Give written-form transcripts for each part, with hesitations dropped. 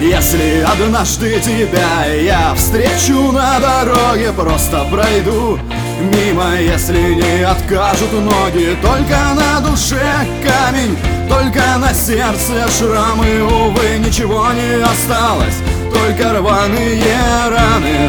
Если однажды тебя я встречу на дороге, просто пройду мимо, если не откажут ноги. Только на душе камень, только на сердце шрамы. Увы, ничего не осталось, только рваные раны.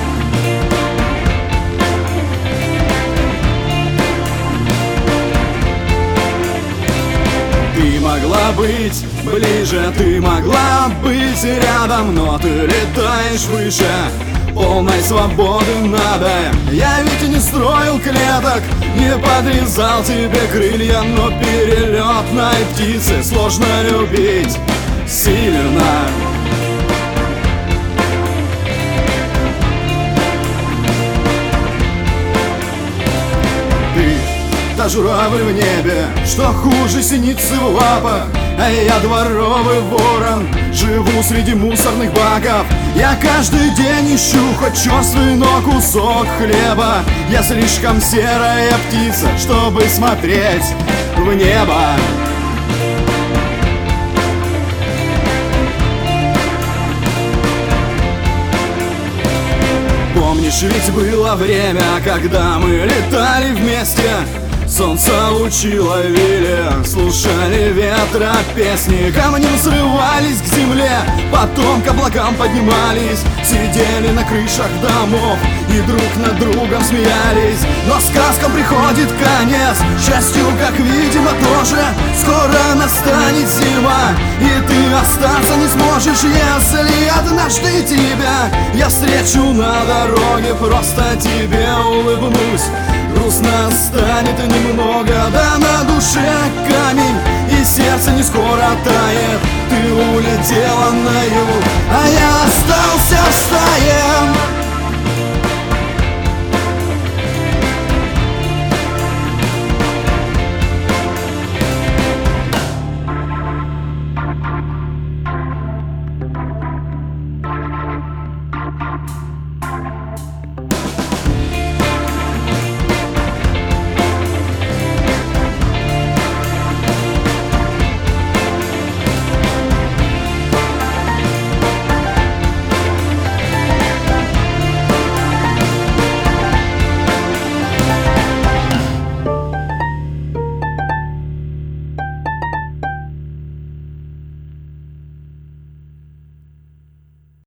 Ты могла быть ближе, ты могла быть рядом, но ты летаешь выше полной свободы надо. Я ведь не строил клеток, не подрезал тебе крылья, но перелетной птице сложно любить сильно. Та журавль в небе, что хуже синицы в лапах, а я дворовый ворон, живу среди мусорных баков. Я каждый день ищу хоть черствый, но кусок хлеба. Я слишком серая птица, чтобы смотреть в небо. Помнишь, ведь было время, когда мы летали вместе. Солнце лучи ловили, слушали ветра песни. Камни срывались к земле, потом к облакам поднимались. Сидели на крышах домов и друг над другом смеялись. Но сказкам приходит конец, счастью, как видимо, тоже. Скоро настанет зима, и ты остаться не сможешь. Если однажды тебя я встречу на дороге, просто тебе улыбнусь. Грустно станет немного, да на душе камень, и сердце не скоро тает. Ты улетела на юг, а я остался в стае.